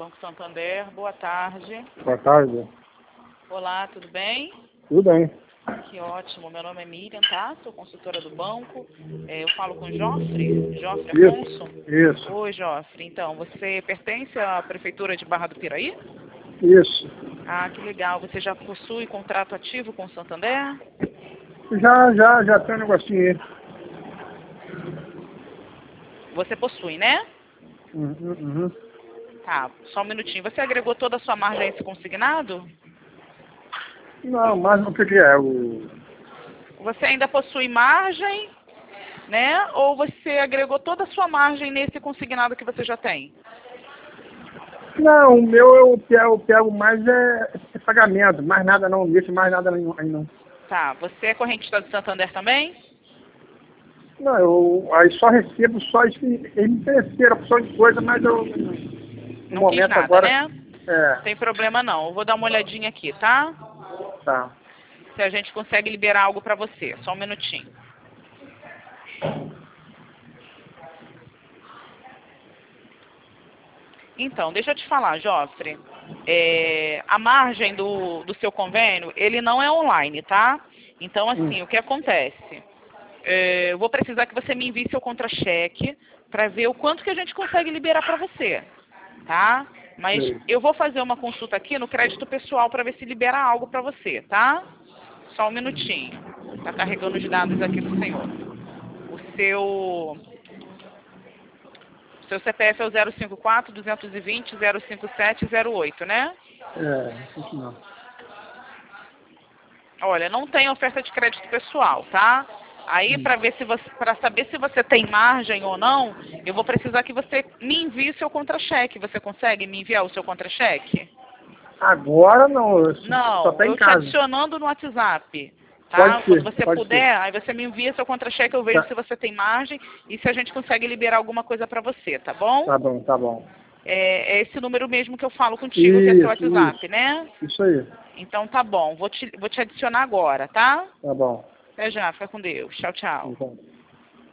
Banco Santander, boa tarde. Boa tarde. Olá, tudo bem? Tudo bem. Que ótimo, meu nome é Miriam, tá? Sou consultora do banco. Eu falo com o Joffre Afonso? Isso. Oi, Joffre. Então, você pertence à Prefeitura de Barra do Piraí? Isso. Ah, que legal. Você já possui contrato ativo com o Santander? Já tem um negocinho aí. Você possui, né? Uhum. Tá, só um minutinho. Você agregou toda a sua margem a esse consignado? Não, mas o que é? Você ainda possui margem, né? Ou você agregou toda a sua margem nesse consignado que você já tem? Não, o meu eu pego mais é pagamento. Mais nada não, não deixo mais nada aí não. Tá, você é correntista do Santander também? Não, eu aí só recebo só isso que eles me ofereceram, opção de coisa, mas eu no Não quis momento nada, agora. né? É, Tem problema não. Eu vou dar uma olhadinha aqui, tá? tá. Se a gente consegue liberar algo pra você. Só um minutinho. Então, deixa eu te falar, Joffre. A margem do seu convênio, ele não é online, tá? Então, assim, o que acontece? Eu vou precisar que você me envie seu contra-cheque para ver o quanto que a gente consegue liberar para você, tá? Mas Sim. eu vou fazer uma consulta aqui no crédito pessoal para ver se libera algo para você, tá? Só um minutinho. Tá carregando os dados aqui do senhor. O seu CPF é o 054-220-05708, né? Isso não. Olha, não tem oferta de crédito pessoal, tá? Aí, para saber se você tem margem ou não, eu vou precisar que você me envie o seu contra-cheque. Você consegue me enviar o seu contra-cheque? Agora não, só Não, tá em eu te casa. adicionando no WhatsApp, tá? Pode Quando ser, você pode ser. puder, aí você me envia seu contra-cheque, eu vejo Tá, se você tem margem e se a gente consegue liberar alguma coisa para você, tá bom? tá bom. É esse número mesmo que eu falo contigo, que é seu WhatsApp, né? Isso aí. Então tá bom, vou te adicionar agora, tá? Tá bom. Até já, fica com Deus. Tchau, tchau. Então.